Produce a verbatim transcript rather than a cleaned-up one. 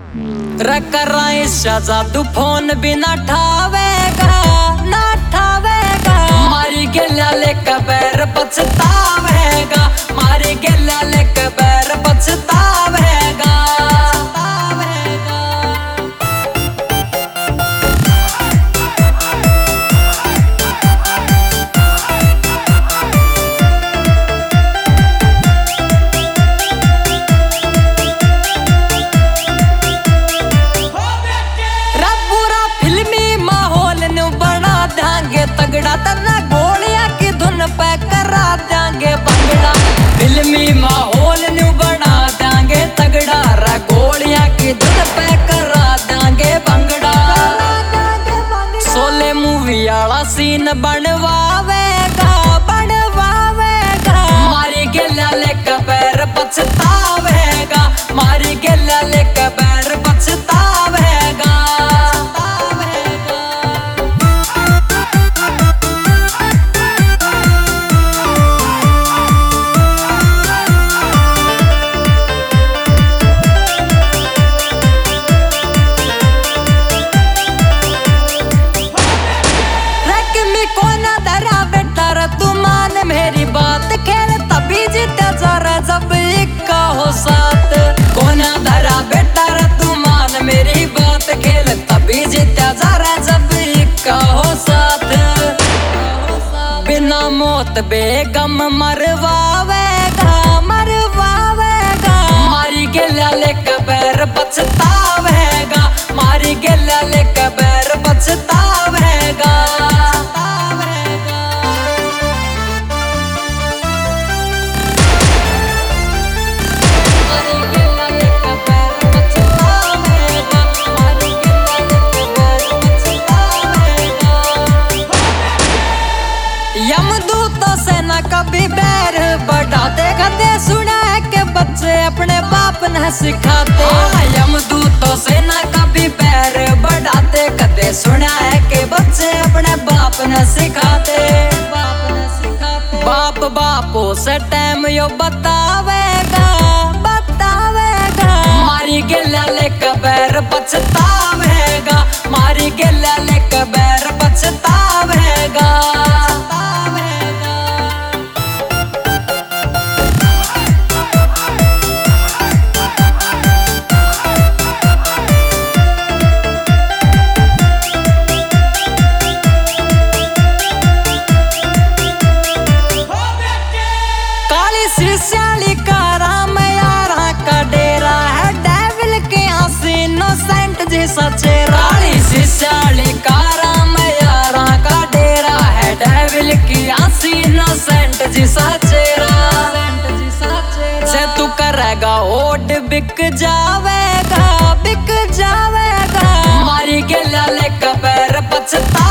कराई जादू फोन भी ना ठावेगा ना ठावेगा मारी गेला ले कबर पछतावेगा मारी गेला ले कबर पछतावेगा। तगड़ा तना गोलियां की धुन पे करा देंगे बंगड़ा फिल्मी माहौल न्यू बना देंगे तगड़ा रा गोलियां की धुन पे करा देंगे बंगड़ा। सोले मूवी वाला सीन बनवावेगा बनवावेगा मारी गेला ले कबर पछतावेगा मारी गेला ले कबर पछतावेगा। मेरी बात खेल तभी जीते जरा जब इक्का हो साथ कोना धरा बेटा रे तू मान मेरी बात खेल तभी जीते जरा जब इक्का हो साथ बिना मौत बेगम मरवावेगा मरवावेगा मारी गेला ले कबर पछतावेगा मारी गेला ले कबर पछतावेगा। यमदूतों से न कभी बैर बढ़ाते कदे सुना है के बच्चे अपने बाप न सिखाते यमदूतों से न कभी बैर बढ़ाते कदे सुना है के बच्चे अपने बाप न सिखाते बाप न सिखाते बाप बापों से टाइम यो बतावेगा बतावेगा मारी गेला ले कबर पछतावेगा मारी गेला ले कबर पछतावेगा। सिस्याली का राम यारा का डेरा है डेविल के हंसी इनोसेंट जैसा चेहरा काली सिस्याली का राम यारा का डेरा है डेविल की हंसी इनोसेंट जैसा चेहरा से तू करेगा ओट बिक जावेगा बिक जावेगा मारी गेला ले कबर पछता